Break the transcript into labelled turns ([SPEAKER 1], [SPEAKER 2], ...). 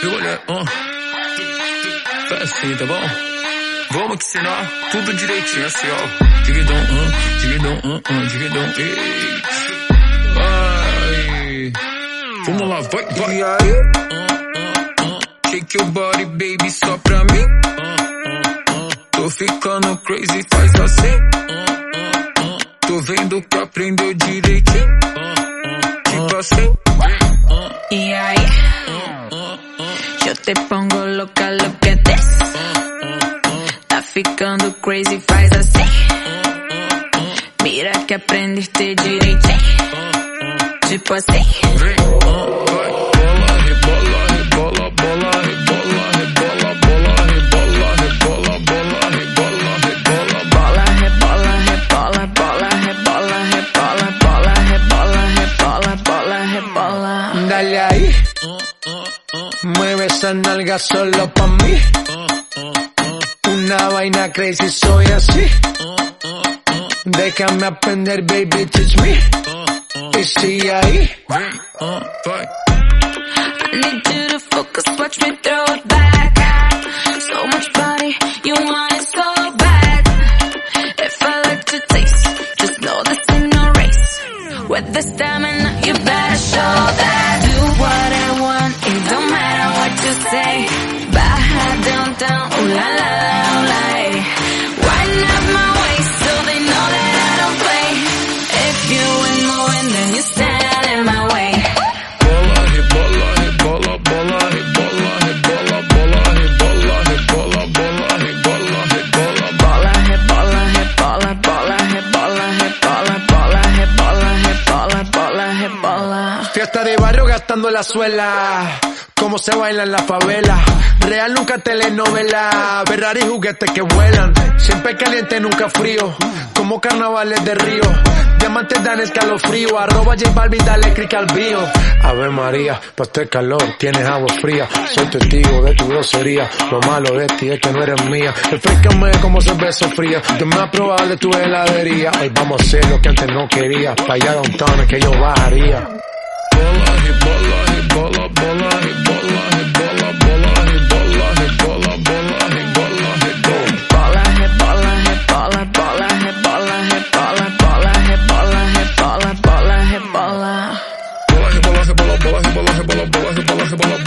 [SPEAKER 1] olha, faz assim, tá bom? Vamos que ensinar tudo direitinho, assim, ó. Digidão, digidão, ei. Vai. Vamos lá, vai.
[SPEAKER 2] E aí?
[SPEAKER 1] Shake your body, baby, só pra mim. Tô ficando crazy, faz assim. Tô vendo que aprendeu direitinho. Tipo assim.
[SPEAKER 3] Y ahí, yo te pongo loca, look at this. Tá ficando crazy, faz assim. Mira que aprendiste direitinho. Tipo assim.
[SPEAKER 1] Rebola, bola, rebola, rebola, bola, rebola, rebola, bola, rebola, rebola,
[SPEAKER 3] bola, rebola, rebola, bola, rebola, rebola, bola, rebola, rebola, bola, rebola.
[SPEAKER 2] Dale ahí. Mueve esa nalga solo pa' mí. Una vaina crazy, soy así. Déjame aprender, baby, teach me. Y sigue ahí.
[SPEAKER 3] I need you to focus, watch me throw it back. So much body, you want it so bad. If I like to taste, just know this ain't no race. With the stamina, you better show that. Do what I want, it don't matter what you say. Baja downtown, ooh la la la, ooh la, hey. Wind up my waist so they know that I don't play. If you ain't moving, then you stand in my way.
[SPEAKER 2] Fiesta de barrio gastando la suela. Cómo se baila en la favela. Real nunca telenovela. Ferrari juguetes que vuelan. Siempre caliente, nunca frío. Como carnavales de Río. Diamantes dan escalofrío. @J Balvin, dale click al bio. Ave María, pa' este calor tienes agua fría. Soy testigo de tu grosería. Lo malo de ti es que no eres mía. Refrescame como cerveza fría. Dame a probar de tu heladería. Hoy vamos a hacer lo que antes no quería. Pa' allá downtown es que yo bajaría.
[SPEAKER 1] Bola,